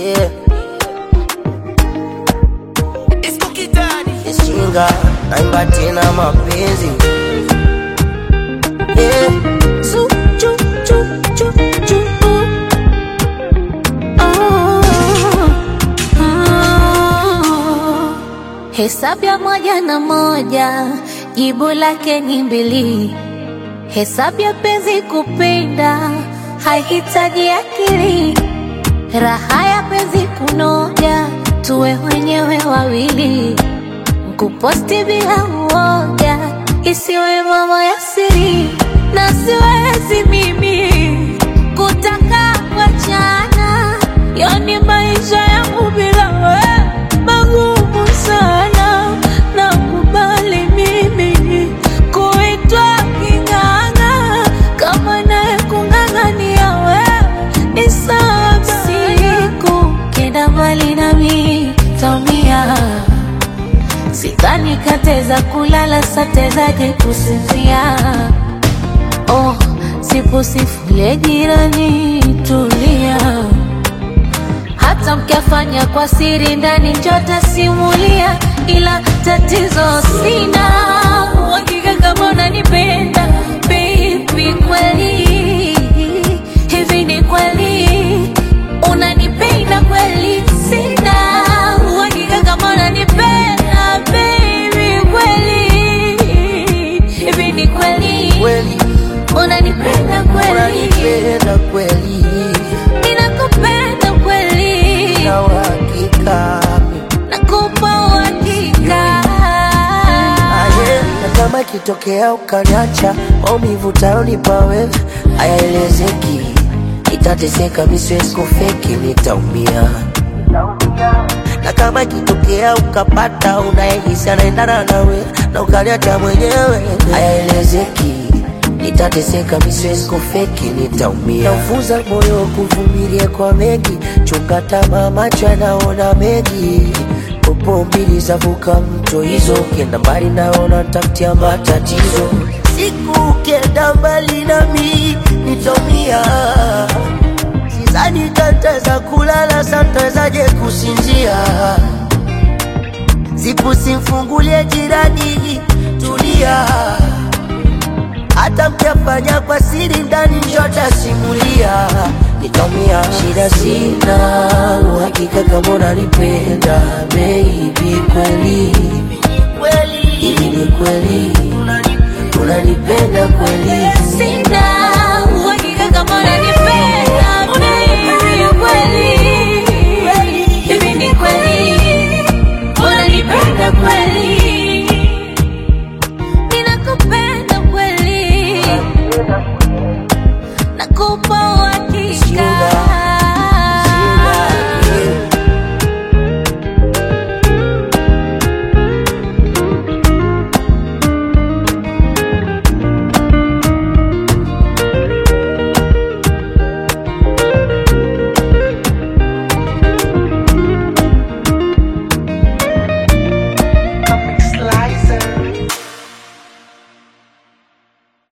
yeah. Disco Kitani Ishinga, naimba tena mapenzi, yeah. Su, chu, chu, chu, chu, Hesabu ya 1 na 1, jibu lake ni 2. Hesabu ya penzi kupenda, haihitaji akili. Raha ya penzi kunoja, tuwe wenyewe wawili. Kuposti bila uoga, isiwe mambo ya siri. Na siwezi mimi kutaka kuachana, yani maisha yangu bila wewe magumu sana. Nakubali mimi kuitwa kinganga, kama naye kung'ang'ania wewe ni sawa. Siku kenda mbali nami taumia, sidhani kateza kulala, satezaje kusinzia. Oh, sipusifule jirani, tulia. Hata mkiafanya kwa siri ndani njota simulia. Ila tatizo sina uhakika kama unanipenda baby, kweli hivi ni kweli unanipenda kweli? Sina uhakika kama unanipenda baby, kweli hivi ni kweli unanipenda kweli? unanipenda kweli, Ninakupenda kweli, na uhakika, nakupa uhakika. na kama kitokea ukaniacha, maumivu utayonipa wewe hayaelezeki. Nitateseka, mimi siwezi kufeki, nitaumia. Na kama kitokea ukapata unayehisi anaendana nawe na ukaniacha mwenyewe, hayaelezeki. Nitateseka, mimi siwezi kufeki, nitaumia. Naufunza moyo kuvumilia kwa mengi, chunga tamaa, macho yanaona mengi. Popo mbili zavuka mto, hizo kenda mbali naona tafutia matatizo. Siku kenda mbali nami nitaumia, sidhani tataweza kulala, satawezaje kusinzia. Sipu simfungulie jirani, tulia. Hata mkiafanya kwa siri ndani njota simulia, nitaumia. Shida sina uhakika kama unanipenda baby, kweli hivi ni kweli unanipenda kweli? Sina